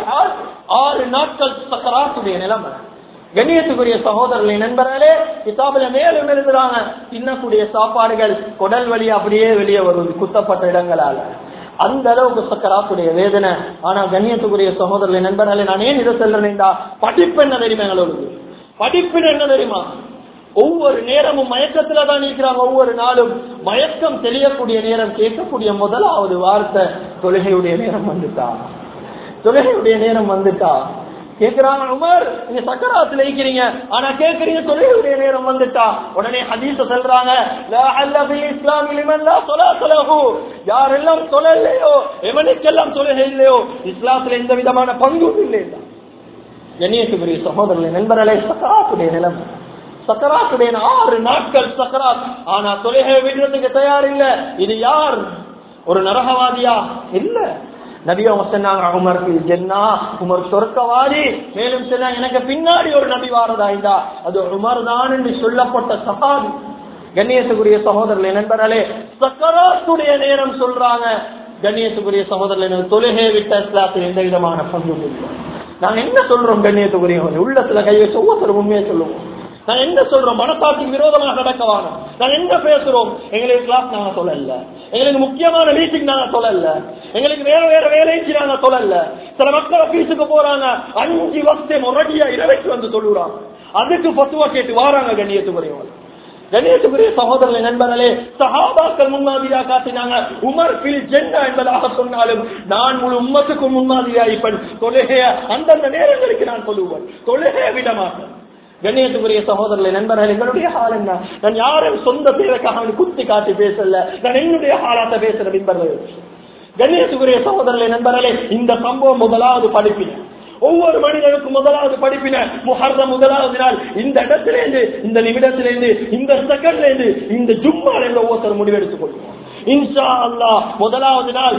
6 நாட்கள் சக்கராத்துடைய நிலைமை. கண்ணியத்துக்குரிய சகோதரர்களே, நண்பர்களே, கிதாபில மேலும் எழுதுறாங்க, தின்னக்கூடிய சாப்பாடுகள் குடல் வழி அப்படியே வெளியே வருவது குத்தப்பட்ட இடங்களால. அந்த அளவுக்கு சக்கராத்துடைய வேதனை. ஆனா கண்ணியத்துக்குரிய சகோதரர்களே, நண்பர்களே, நான் ஏன் இதை சொல்றேன்டா, படிப்பு என்ன தெரியுமா எங்களோடு? படிப்பு என்ன தெரியுமா? ஒவ்வொரு நேரமும் மயக்கத்துல தான் இருக்கிறாங்க. ஒவ்வொரு நாளும் மயக்கம் தெரியக்கூடிய நேரம் கேட்கக்கூடிய முதலாவது வார்த்தை தொழுகையுடைய நேரம் வந்துட்டா, தொழுகையுடைய நேரம் வந்துட்டா. கேட்கிறாங்க, உமர் நீங்க சக்கராத்துல இருக்கிறீங்க, ஆனா கேட்கறீங்க தொழுகையுடைய நேரம் வந்துட்டா. உடனே ஹதீஸ சொல்றாங்க, லா அல்ல ஃபில் இஸ்லாம் லிமன் லா ஸலாத லஹு, யாரெல்லாம் தொழலையோ, எவனுக்கெல்லாம் தொழுகை இல்லையோ, இஸ்லாத்துல எந்த விதமான பங்கும் இல்லை. கண்ணியத்துக்குரிய சகோதரர்களே, நண்பர்களே, சக்கராத்துடைய நிலைமை. சக்கராத்துடைய 6 நாட்கள் சக்கராத், ஆனா தொழுகை விடுறதுக்கு தயார் இல்ல. இது யார்? ஒரு நரகவாதியா? இல்ல. நபி அவங்க சொன்னாங்க, உமர் ஃபில் ஜன்னah, உமர் சொர்க்கவாதி. மேலும் சொன்னாங்க, எனக்கு பின்னாடி ஒரு நபி வாரதாய்ந்தா அது உமர் தான் என்று சொல்லப்பட்ட சஹாபி. கண்ணியத்துக்குரிய சகோதரர்களே, நண்பர்களே, சக்கராத்துடைய நேரம் சொல்றாங்க. கண்ணியத்துக்குரிய சகோதரர்களே, தொழுகை விட்ட இஸ்லாத்தில் எந்த விதமான பங்கும் இல்லை. நாங்க என்ன சொல்றோம் கண்ணியத்துக்குரிய, உள்ளத்துல கை வச்சு ஒவ்வொருத்தரும் உண்மையை சொல்லுவோம். நான் என்ன சொல்றோம்? மனப்பாட்டுக்கு விரோதமாக நடக்கவான. நான் என்ன பேசுறோம்? எங்களுக்கு கிளாஸ் நாங்க சொல்லல, எங்களுக்கு முக்கியமான மீட்டிங் நாங்க சொல்லல, எங்களுக்கு வேற வேற வேலைக்கு நாங்க சொல்லல. சில மக்கள் ஆபீஸுக்கு போறாங்க, 5 வருஷம் ஒரடியா இரவைக்கு வந்து சொல்லுறாங்க, அதுக்கு பத்துவா கேட்டு வாராங்க. கண்ணியத்துக்குரிய சகோதரர்களே, நண்பர்களே, சஹாபாக்கள் முன்மாதிரியா காட்டினாங்க. உமர் ஃபில் ஜன்னah என்பதாக சொன்னாலும் நான் முழு உம்மத்துக்கு முன்மாதிரியா இப்ப தொழுகைய அந்தந்த நேரங்களுக்கு நான் சொல்லுவேன், தொழுகைய விட மாட்டேன். கண்ணியத்துக்குரிய சகோதரர்களே, நண்பர்களே, எங்களுடைய ஹால் என்ன? நான் யாரும் சொந்த பேருக்காக குத்தி காட்டி பேசல, நான் என்னுடைய ஹாலாத்த பேசுற நண்பர்கள். கண்ணியத்துக்குரிய சகோதரர்களே, நண்பர்களே, இந்த சம்பவம் முதலாவது படிப்பின. ஒவ்வொரு மனிதனுக்கும் முதலாவது படிப்பின முஹர்ரம் முதலாவது நாள். இந்த இடத்திலிருந்து, இந்த நிமிடத்திலிருந்து, இந்த செகண்ட்ல இருந்து, இந்த ஜும்மால இருந்து ஒவ்வொருத்தர் முடிவெடுத்துக் கொள்வோம். இன்ஷா அல்லாஹ் முதலாவது நாள்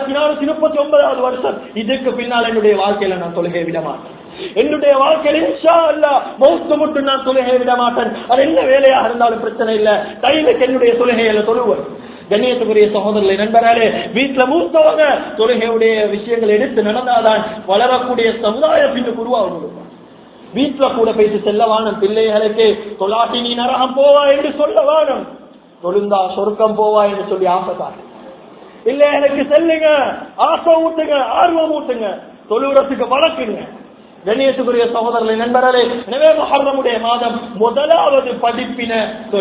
1439வது வருஷம். இதுக்கு பின்னால் என்னுடைய வாழ்க்கையில நான் தொழுகை விட மாட்டேன். என்னுடைய வாழ்க்கையில் இன்ஷா அல்லாஹ் மௌத்து மட்டும் நான் தொழுகை விட மாட்டேன். அது என்ன வேலையாக இருந்தாலும் பிரச்சனை இல்லை, டைமுக்கு என்னுடைய தொழுகையில தொழுவேன். கண்ணியத்துக்குரிய சகோதரர்களே, நண்பர்களே, வீட்டுல மூத்தவங்க தொழுகையுடைய விஷயங்களை எடுத்து நடந்தாதான் வளரக்கூடிய சமுதாயம் பின்னுக்கு உருவாகும். வீட்டுல கூட பேசி செல்லவானம் பிள்ளைகளுக்கு தொலாட்டி நீ நரகம் போவா என்று சொல்ல வானம், தொழுந்தா சொர்க்கம் போவா என்று சொல்லி ஆசைக்காரு. இல்ல எனக்கு செல்லுங்க, ஆசை ஊட்டுங்க, ஆர்வம் ஊட்டுங்க, தொழுகிறதுக்கு வளர்க்குங்க. கண்ணியத்துக்குரிய சகோதரர்களே, நண்பர்களே, எனவே முஹர்ரமுடைய மாதம் முதலாவது படிப்பின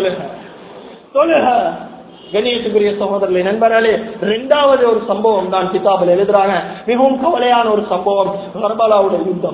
தொழுக. கண்ணியத்துக்குரிய சகோதரர்களே, நண்பர்களே, 2வது ஒரு சம்பவம் தான் கிதாபில் எழுதுறாங்க. மிகவும் கவலையான ஒரு சம்பவம், கர்பலாவுடைய யுத்தம்.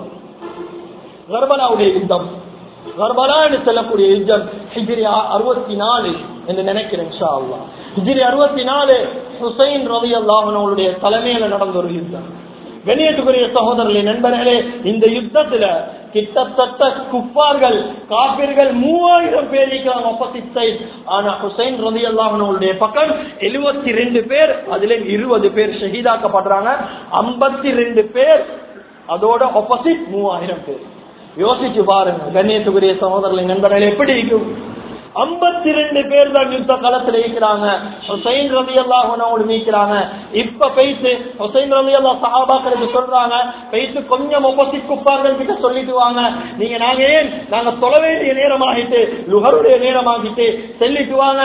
கர்பலா என்று சொல்லக்கூடிய யுத்தம் ஹிஜ்ரி 64 என்று நினைக்கிறேன். இன்ஷா அல்லாஹ் ஹிஜ்ரி 64 ஹுசைன் ரலியல்லாஹு அன்ஹுடைய தலைமையில நடந்த ஒரு யுத்தம். கண்ணியத்துக்குரிய சகோதரர்களே, நண்பர்களே, இந்த யுத்தத்துல கிட்டத்தட்ட குஃபார்கள் காபிர்கள் 3000 பேர் இருக்கிறாங்க ஆப்போசிட் சைடு. ஆனா ஹுசைன் ரலியல்லாஹு அன்ஹுடைய பக்கம் 72 பேர், அதுல 20 பேர் ஷஹீதாக்கப்படுறாங்க. 52 பேர் அதோட ஆப்போசிட் 3000 பேர். யோசிச்சு பாருங்க கண்ணியத்துக்குரிய சகோதரர்களை நண்பர்கள் எப்படி இருக்கும். 52 பேர் தான் யுத்த காலத்துல இருக்கிறாங்க. ஹுசைன் ரலியல்லாஹு அன்ஹு மீக்கிறாங்க. இப்ப பேசி ஹுசைன் ரலியல்லாஹு சஹாபாக்களுக்கு சொல்றாங்க, பேசி கொஞ்சம் ஆப்போசிட் குஃபார்கள் கிட்ட சொல்லிட்டு வாங்க, நாங்க தொழ வேண்டிய நேரமாகிட்டு, லுஹருடைய நேரமாகிட்டு, சொல்லிட்டு வாங்க,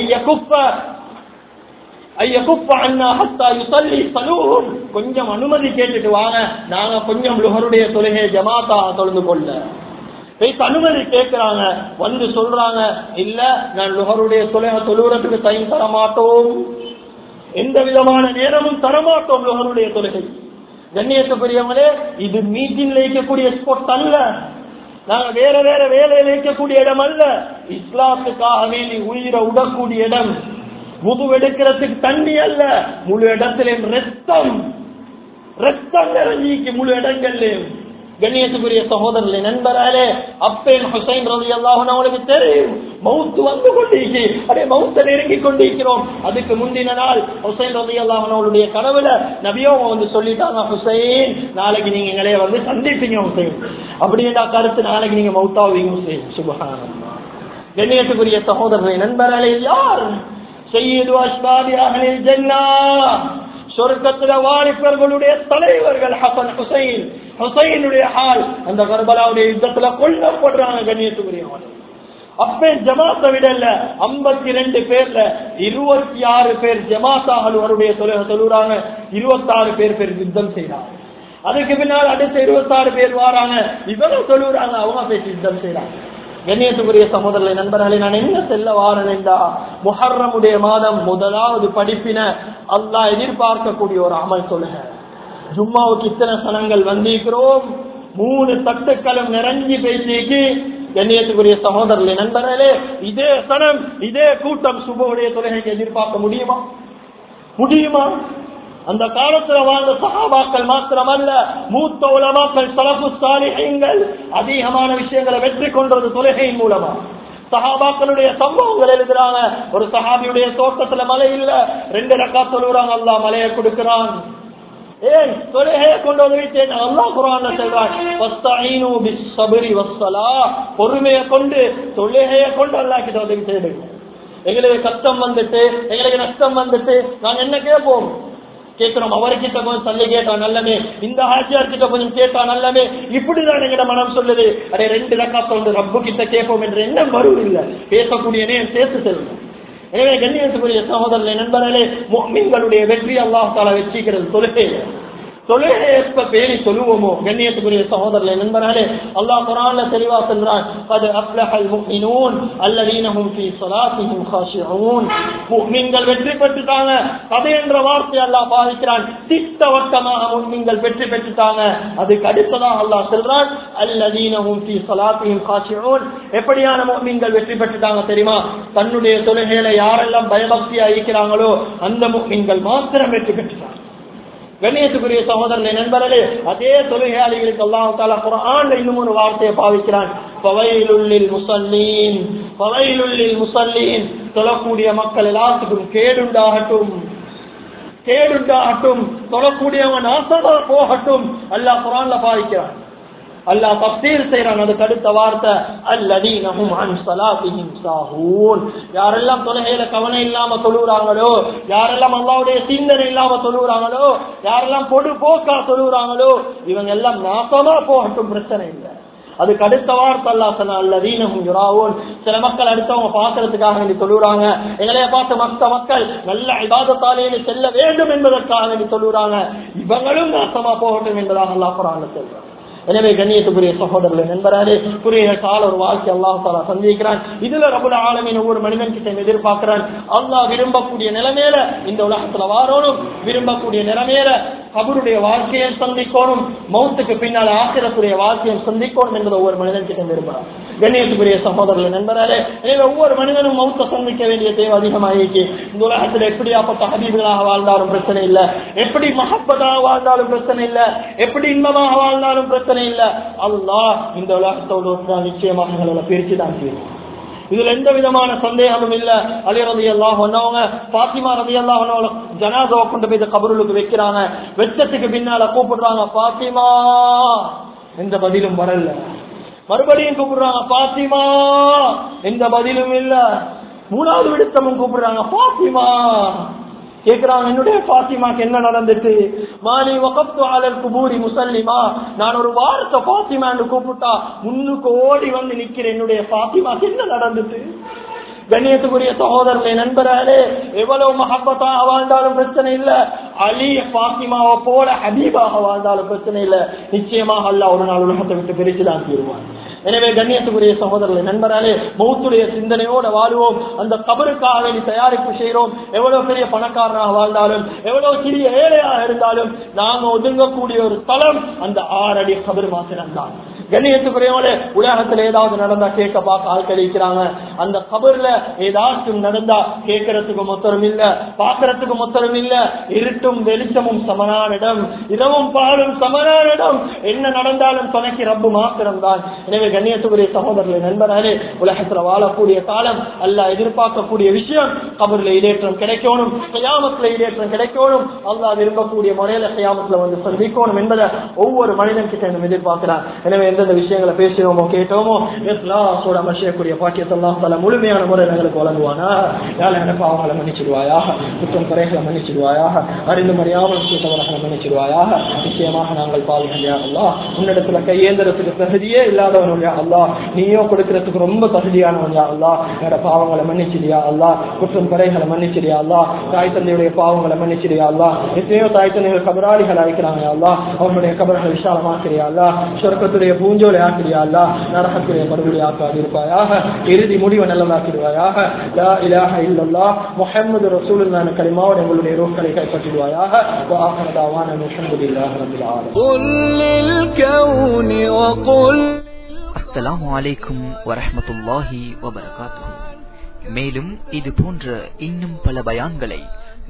கொஞ்சம் அனுமதி கேட்டுட்டு வாங்க, நாங்க கொஞ்சம் லுஹருடைய தொழுகை ஜமாத்தா தொழுந்து கொள்ள அனுமதி கேட்கிறாங்க. வந்து சொல்றாங்க, இல்ல நான் லுஹருடைய தொழுகை தொழுகிறதுக்கு டைம் தரமாட்டோம், எந்த விதமான நேரமும் தரமாட்டோம் லுஹருடைய தொழுகை. கண்ணியத்துக்குரியவங்களே, இது மீட்டிங்ல இருக்கக்கூடிய ஸ்பாட் அல்ல, நாங்க வேற வேற வேலையில இருக்கக்கூடிய இடம் அல்ல, இஸ்லாத்துக்காக வேண்டி உயிரை உடக்கூடிய இடம். முது எடுக்கிறதுக்கு தண்ணி அல்ல, முழு இடத்திலும் ரத்தம் நிறைஞ்சிக்கு முழு இடங்கள்லயும். கண்ணியத்துக்குரிய சகோதரர்களே நண்பர்களே, அப்பேன் ஹுசைன் ரலியல்லாஹு அன்ஹு தெரியும் மௌத் வந்து கொண்டிருக்கு, அதே மௌத்தை நெருங்கி கொண்டிருக்கிறோம். அதுக்கு முந்தின நாள் ஹுசைன் ரலியல்லாஹு அன்ஹுடைய கனவுல நபியோ வந்து சொல்லிட்டாங்க, ஹுசைன் நாளைக்கு நீங்க எங்களே வந்து சந்திப்பீங்க ஹுசைன், அப்படின்னா கருத்து நாளைக்கு நீங்க மௌத்தாவீங்க ஹுசைன். சுப்ஹானல்லாஹ். கண்ணியத்துக்குரிய சகோதரர்களே நண்பர்களே, யார் சய்யிது அஸ்பாபி அஹ்லில் ஜன்னah, சொர்க்கத்துல வாலிபர்களுடைய தலைவர்கள் ஹசன் ஹுசைன். ஹுசைனுடைய ஹால் அந்த கர்பலாவுடைய யுத்தத்துல கொல்லப்படுறாங்க. கண்ணியத்துக்குரியவர்கள், அப்பே ஜமாத்தை விடல 52 பேர்ல 26 பேர் ஜமாத்தாகளுடைய தொழுறாங்க, 26 பேர் யுத்தம் செய்யறாங்க. அதுக்கு பின்னால் அடுத்த 26 பேர் வராங்க, இவங்க தொழுறாங்க, அவங்க பேசி யுத்தம் செய்யறாங்க. கண்ணியத்துக்குரிய சகோதரர்களை நண்பர்களை, நான் என்ன செல்ல வாரேன்டா, முஹர்ரமுடைய மாதம் முதலாவது படிப்பின அல்லாஹ் எதிர்பார்க்கக்கூடிய ஒரு அமல் சொல்லுங்க. ஜும்மாவுக்கு இத்தனை சனங்கள் வந்திருக்கிறோம், 3 தட்டுக்களும் நிறைஞ்சி பேசிக்கு. கண்ணியத்துக்குரிய சகோதரர்களை நண்பர்களே, இதே சனம் இதே கூட்டம் சுபவுடைய தொழுகைக்கு எதிர்பார்க்க முடியுமா? அந்த காலத்துல வாழ்ந்த சஹாபாக்கள் மாத்திரமல்ல, மூத்த உலமாக்கள் ஸலஃபு ஸாலிஹீன்கள் அதிகமான விஷயங்களை வெற்றி கொண்டது தொழுகையின் மூலமா. சஹாபாக்களுடைய சம்பவங்கள் எழுதுறாங்க. ஒரு சஹாபியுடைய தோட்டத்துல மழை இல்ல, 2 ரக்காத் தொழுறாங்க, அல்லாஹ் மழையை கொடுக்கிறான். ஏன் தொழுகையை கொண்டு வந்து அல்லாஹ் குர்ஆன்ல சொல்றான், வஸ்தஈனு பிஸ்ஸப்ரி வஸ்ஸலாஹ், பொறுமையை கொண்டு தொழுகையை கொண்டு அல்லாஹ் கிட்ட உதவி செய்யுங்க. எங்களுக்கு கஷ்டம் வந்துட்டு, எங்களுக்கு நஷ்டம் வந்துட்டு நாங்க என்ன கேட்போம்? கேட்கிறோம், அவர்கிட்ட கொஞ்சம் தள்ளி கேட்டா நல்லமே, இந்த ஹாஜியார் கிட்ட கொஞ்சம் கேட்டா நல்லமே, இப்படிதான் எங்கட மனம் சொல்லுது. அதே 2 ரக்காத் வந்து ரப்பு கிட்ட கேட்போம் என்ற எண்ணம் வருவது இல்லை. பேசக்கூடிய நேரம் சேர்த்து செல்லும். எனவே கண்ணியத்துக்குரிய சகோதரர்களே நண்பர்களே, முஃமின்களுடைய வெற்றி அல்லாஹ் தஆலா வெற்றிக்கிறது தொழுகை எப்ப பேணி சொல்லுவோமோ. கண்ணியத்துக்குரிய சகோதரர்களே நண்பர்களே, அல்லாஹ் குர்ஆன்ல தெளிவா சொல்றான், قد افلح المؤمنون الذين هم في صلاتهم خاشعون. முஃமின்கள் வெற்றி பெற்றுட்டாங்க. கதை என்ற வார்த்தை அல்லாஹ் பாதிக்கிறான். திட்டவட்டமாக முஃமின்கள் வெற்றி பெற்றுட்டாங்க. அதுக்கு அடுத்ததாக அல்லாஹ் சொல்றான், الذين هم في صلاتهم خاشعون. எப்படியான முஃமின்கள் வெற்றி பெற்றுட்டாங்க தெரியுமா? தன்னுடைய தொழுகையில யாரெல்லாம் பயபக்தியா இருக்கிறாங்களோ அந்த முஃமின்கள் மாத்திரம் வெற்றி பெற்றுட்டாங்க. கண்ணியத்துக்குரிய சகோதரர்களே நண்பர்களே, அதே தொழுகையாளிகளுக்கு அல்லாஹ் தஆலா குர்ஆன்ல இன்னும் ஒரு வார்த்தையை பாவிக்கிறான், ஃபவைலுல் லில் முஸல்லீன். ஃபவைலுல் லில் முஸல்லீன், தொழக்கூடிய மக்கள் எல்லாத்துக்கும் கேடுண்டாகட்டும், தொழக்கூடியவன் நாசமா போகட்டும், அல்லாஹ் குர்ஆன்ல பாவிக்கிறான். அல்லாஹ் தஃசீர் செய்றான். அதுக்கு அடுத்த வார்த்தை, அல்லதீன ஹும் அன் ஸலாத்திஹிம் சாஹூன். யாரெல்லாம் தொழுகையில கவனம் இல்லாம தொழுறாங்களோ, யாரெல்லாம் அல்லாஹ்வுடைய சிந்தனை இல்லாம தொழுறாங்களோ, யாரெல்லாம் பொடுபோக்கா தொழுறாங்களோ, இவங்க எல்லாம் நாசமா போகட்டும், பிரச்சனை இல்லை. அதுக்கு அடுத்த வார்த்தை அல்லாஹ் சொன்னான், அல்லதீன ஹும் யுராஊன். சில மக்கள் அடுத்தவங்க பாக்குறதுக்காக வேண்டி தொழுறாங்க, எங்களைய பார்த்து மற்ற மக்கள் நல்ல இபாதத்தாலேயே செல்ல வேண்டும் என்பதற்காக வேண்டி தொழுறாங்க, இவங்களும் நாசமா போகட்டும் என்பதாக அல்லாஹ் குர்ஆன்ல சொல்றான். எனவே கண்ணியத்துக்குரிய சகோதரர்களே நண்பர்களே, குறுகிய கால ஒரு வாழ்க்கை அல்லாஹ் தஆலா சந்திக்கிறான். இதுல ரப்புல் ஆலமீன் ஒவ்வொரு மனிதன் கிட்ட எதிர்பார்க்கிறான், அல்லாஹ் விரும்பக்கூடிய நிலைமையில இந்த உலகத்துல வாரோனும், விரும்பக்கூடிய நிலைமையில கபருடைய வாழ்க்கையை சந்திக்கணும், மௌத்துக்கு பின்னால் ஆখিরাத்துடைய வாழ்க்கையை சந்திக்கணும் என்பதை ஒவ்வொரு மனிதன் கிட்ட விரும்புறான். கண்ணியத்துக்குரிய சகோதரர்கள் நண்பர்களே, எனவே ஒவ்வொரு மனிதனும் மௌத்த சந்திக்க வேண்டிய தேவை அதிகமாயிருக்கு. இந்த உலகத்தில் எப்படியாப்பட்ட ஹபீபுகளாக வாழ்ந்தாலும் பிரச்சனை இல்லை, எப்படி மஹப்பதாக வாழ்ந்தாலும் பிரச்சனை இல்லை, எப்படி இன்பமாக வாழ்ந்தாலும் பிரச்சனை இல்லை. அல்லாஹ் இந்த உலகத்தோடு நிச்சயமாக எங்களை பிரிச்சு தான் செய்யும். இதுல எந்த விதமான சந்தேகமும் இல்ல. அலி ரலியல்லாஹு அன்ஹு ஃபாத்திமா ரலியல்லாஹு அன்ஹா ஜனாஸாவை கொண்டு போய் கபருக்கு வைக்கிறாங்க. வெச்சத்துக்கு பின்னால கூப்பிடுறாங்க, ஃபாத்திமா. எந்த பதிலும் வரல. மறுபடியும் கூப்பிடுறாங்க, ஃபாத்திமா. எந்த பதிலும் இல்ல. மூணாவது விடுத்தமும் கூப்பிடுறாங்க, ஃபாத்திமா. கேக்குறாங்க, என்னுடைய ஃபாத்திமாக்கு என்ன நடந்துட்டு? மாலி வகப்து அலல் குபூரி முஸல்லிமா. நான் ஒரு வார்த்தை ஃபாத்திமான்னு கூப்பிட்டா முன்னுக்கு ஓடி வந்து நிக்கிற என்னுடைய ஃபாத்திமாக்கு என்ன நடந்துட்டு? கண்ணியத்துக்குரிய சகோதரர்களே, நண்பர்களே, எவ்வளவு மஹப்பத்தாக வாழ்ந்தாலும் பிரச்சனை இல்ல. அலி ஃபாத்திமாவை போல ஹபீபாக வாழ்ந்தாலும் பிரச்சனை இல்ல. நிச்சயமாக அல்லாஹ் ஒரு நாள் உலகத்தை விட்டு பிரிச்சுதான் தீருவான். எனவே கண்ணியத்துக்குரிய சகோதரர்களே, நண்பர்களே, மௌத்துடைய சிந்தனையோட வாழ்வோம். அந்த கபருக்காக வேண்டி தயாரிப்பு செய்யறோம். எவ்வளவு பெரிய பணக்காரனாக வாழ்ந்தாலும், எவ்வளவு சிறிய ஏழையாக இருந்தாலும், நாங்க ஒதுங்கக்கூடிய ஒரு தளம் அந்த 6 அடி கபர் மாத்திரம் தான். கண்ணியத்துக்குரியவங்களே, உலகத்துல ஏதாவது நடந்தா கேட்க பார்க்க ஆள் கிடைக்கிறாங்க. அந்த கபர்ல ஏதாச்சும் நடந்தா கேட்கறதுக்கு மொத்தரும் இல்ல, பாக்குறதுக்கு மொத்தரும் இல்ல. இருட்டும் வெளிச்சமும் சமனான இடம், இரவும் பாலும் சமனான இடம். என்ன நடந்தாலும் துணைக்கு ரப்பு மாத்திரம் தான். எனவே கண்ணியத்துக்குரிய சகோதரர்களே, நண்பர்களே, உலகத்துல வாழக்கூடிய காலம் அல்லாஹ் எதிர்பார்க்கக்கூடிய விஷயம் கபர்ல இடேற்றம் கிடைக்கணும், கியாமத்துல இடேற்றம் கிடைக்கணும். அல்லாஹ் விரும்பக்கூடிய முறையில கியாமத்துல வந்து சந்திக்கணும் என்பதை ஒவ்வொரு மனிதன் கிட்ட எதிர்பார்க்கிறான். எனவே எந்தெந்த விஷயங்களை பேசினோமோ கேட்டோமோ இஸ்லாமோட மஷியக்கூடிய பாக்கியத்தை அல்லாஹ் தஆலா முழுமையான முறையில் எங்களுக்கு வழங்குவானா. எனக்கு அவங்களை மன்னிச்சிடுவாயாக, குற்றம் குறைகளை மன்னிச்சிடுவாயாக, அறிந்து மறியாமல் கேட்டவர்களை மன்னிச்சிடுவாயாக. நிச்சயமாக நாங்கள் பாவிகள் யா அல்லாஹ், உன்னிடத்துல கையேந்திரத்துக்கு தகுதியே இல்லாதவன் யா அல்லாஹ், நீயோ கொடுக்கறதுக்கு ரொம்ப தகுதியானவன் யா அல்லாஹ். என்னோட பாவங்களை மன்னிச்சிடியா அல்லாஹ், குற்றம் குறைகளை மன்னிச்சிடியா அல்லாஹ், தாய் தந்தையுடைய பாவங்களை மன்னிச்சிடியா அல்லாஹ். எத்தனையோ தாய் தந்தைகள் கபராளிகள் அழைக்கிறாங்க அல்லாஹ், அவர்களுடைய கபர்களை விசாலமாக்கிறியா அல்லாஹ், சொர்க்கத்துடைய பூஞ்சோலை ஆக்கிறியா அல்லாஹ், நரகத்துடைய மறுபடி ஆக்காதிருப்பாயாக, இறுதி முடிவை நல்லதாக்கிடுவாயாக. லா இலாஹ இல்லல்லாஹ் முஹம்மது ரசூலுல்லாஹ் என்ற கலிமாவோடு எங்களுடைய ரூஹ்களை கைப்பற்றிடுவாயாக. وآخر دعوانا الحمد لله رب العالمين. قل للكون وقل. அஸ்ஸலாமு அலைக்கும் வரஹ்மத்துல்லாஹி வபரகாத்துஹு. மேலும் இது போன்ற இன்னும் பல பயான்களை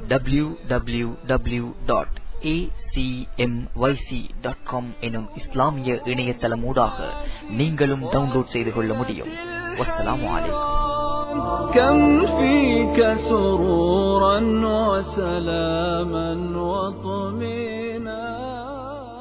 www.acmyc.com எனும் இஸ்லாமிய இணையதளமூடாக நீங்களும் டவுன்லோட் செய்து கொள்ள முடியும். வஸ்ஸலாமு அலைக்கும். كم فيك سرورا وسلاما وطمئنا